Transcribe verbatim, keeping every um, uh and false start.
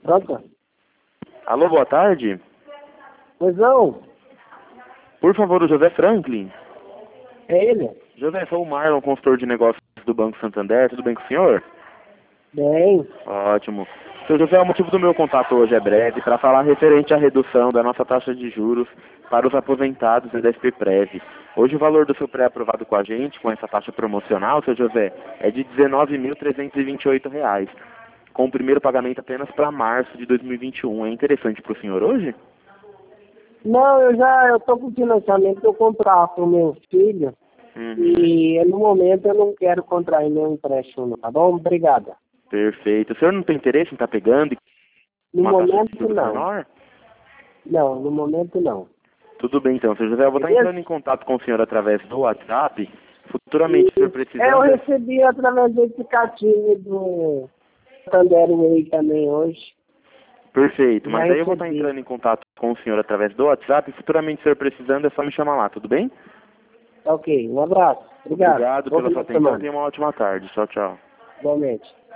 Pronto? Alô, boa tarde. Pois não, Por favor, o José Franklin. é ele? José, sou o Marlon, consultor de negócios do Banco Santander. Tudo bem com o senhor? Bem, Ótimo. Seu José, o motivo do meu contato hoje é breve para falar referente à redução da nossa taxa de juros para os aposentados e da S P Prev. Hoje o valor do seu pré-aprovado com a gente, com essa taxa promocional, seu José, é de dezenove mil trezentos e vinte e oito reais, com o primeiro pagamento apenas para março de dois mil e vinte e um. É interessante para o senhor hoje? não, eu já eu tô com financiamento que eu comprar para o meu filho Uhum. e no momento eu não quero contrair nenhum empréstimo, tá bom? Obrigada. Perfeito. O senhor não tem interesse em estar pegando No uma taxa de momento juros não. menor? Não, no momento não. Tudo bem, então. Seu José, eu vou estar Beleza? entrando em contato com o senhor através do WhatsApp. Futuramente, se o senhor É, eu precisando... recebi através do aplicativo do Santander Way também hoje. Perfeito. Já Mas aí eu vou estar recebi. entrando em contato com o senhor através do WhatsApp. Futuramente, se o senhor precisando, é só me chamar lá, tudo bem? Tá ok, um abraço. Obrigado. Obrigado Bom pela final sua de atenção. semana. Tenha uma ótima tarde. Tchau, tchau. Igualmente.